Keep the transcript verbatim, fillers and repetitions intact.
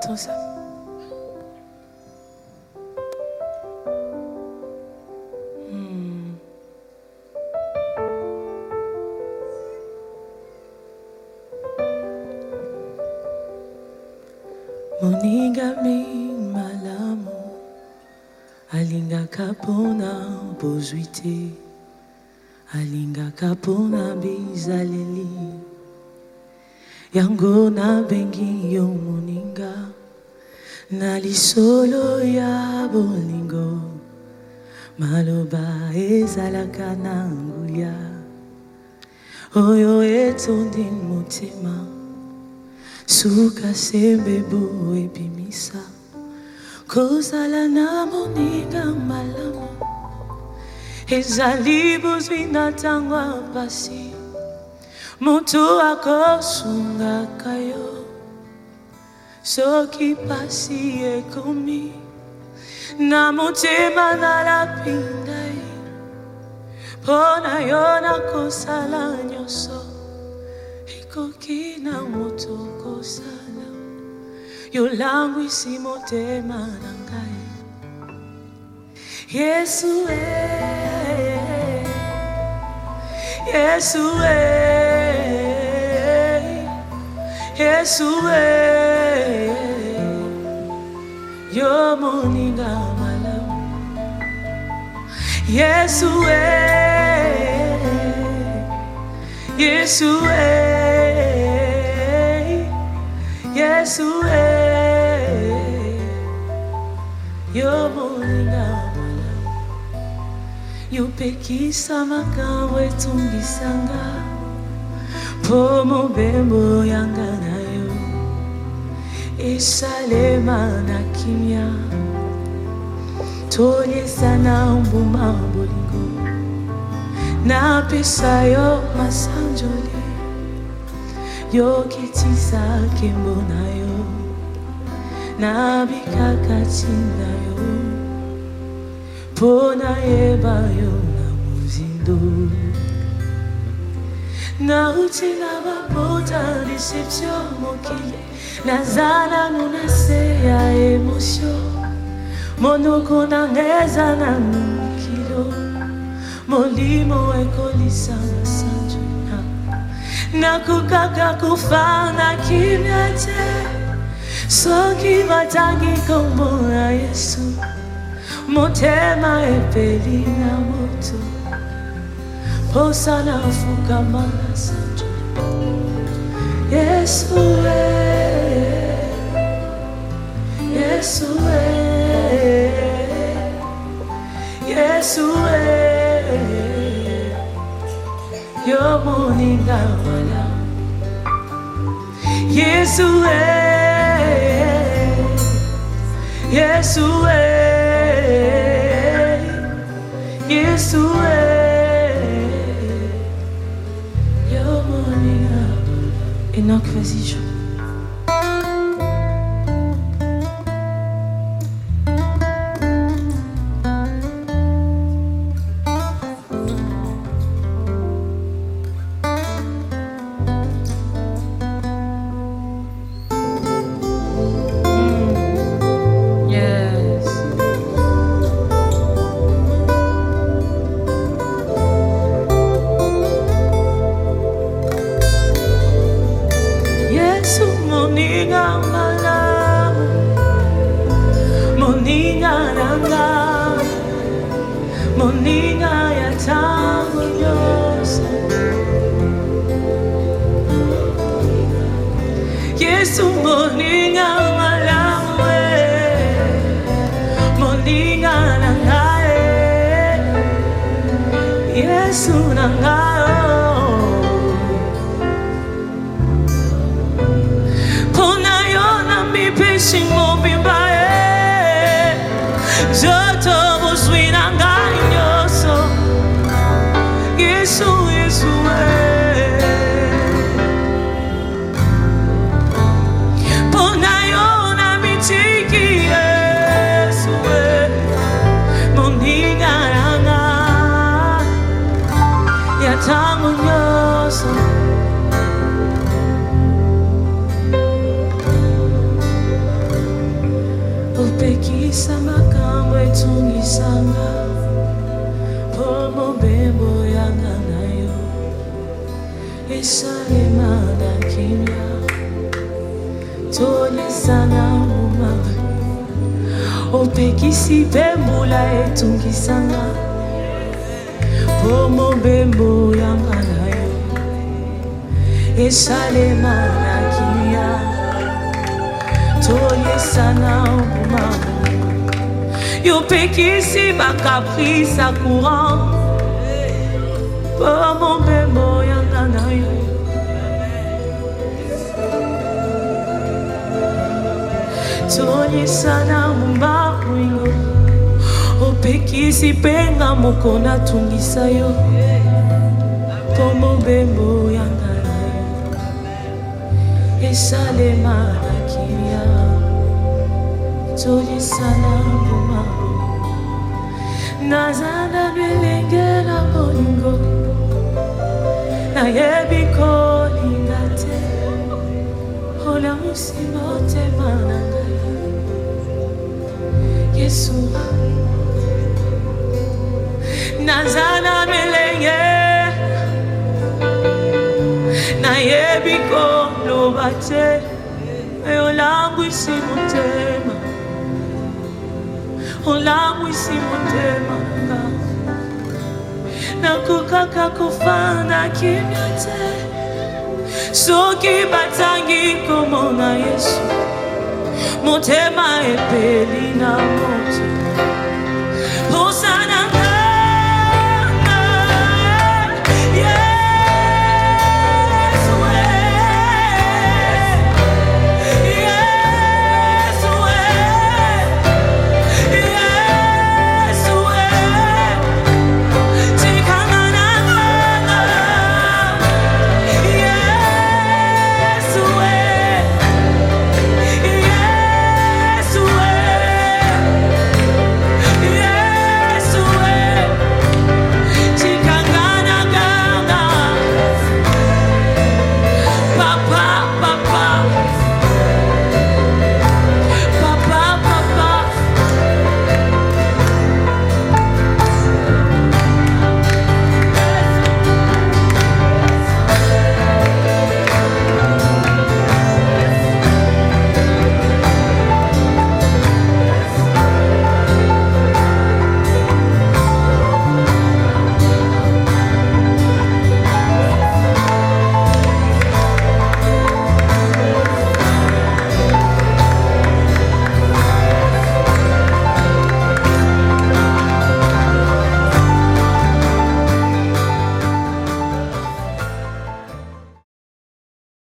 Chantons ça. Hmm. Moninga mi malamu alinga kapona bozuite alinga kapona bizaleli yango na bengi yo moninga na lisolo ya bolingo maloba ezalaka na nguya oyo etondi motema suka sembe bo ebimisa kozala na moninga malamu ezali bozwi na ntango apasi moto akosungaka yo soki pasi ekomi na motema nalapi ngai mpo na yo nakosala nyonso ekoki na moto kosala yo langwisi motema na ngai Yesu eh, Yesu eh, Yesu eh, yo moninga malamu Yesu eh, Yesu eh, Yesu eh, yo moninga malamu yo pekisa makambo etungisanga po mobembo yanga na yo esalema na kimia tonyesa na mbuma bolingo napesa yo masanjoli yo kitisa kembo na yo nabikakati na yo pona yeba yo na muzindo na utina bapota deception mokili nazala nunase ya emotion monoko na ngeza na mukilo molimo ekolisa na sanjo nakukaka kufana kimya te soki batangi kombo na Yesu motema epeli na moto posa na fukama na sanjo Yesu eh, Yesu eh, Yesu eh, yo moninga wala Yesu eh, Yesu eh, Yesu eh, yo moninga Enoch, vas-y, joue. Pekisa makambo etungisanga Pomo bembo yanga nayo Esalema na kimya Tole sana umama Opekisi bembula etungisanga Pomo bembo yanga nayo Esalema na kimya Tole sana umama Yo pekisi bakaprisa courant Pour mon bembo yanga nayo Tony sana mumba mwingo O pekisi penga mokona tungisa yo Pour mon bembo yanga nayo Esalema na kimya Tony sana mumba Nazanda belengela bolingo Na yebi kolingate Ola musimote mananga Yesu Nazanda belenge Na yebi kolobate Ola musimotema Ola musimotema Nakukaka kufana kimyate Soki batangi komona Yesu Motema epeli na moto Hosana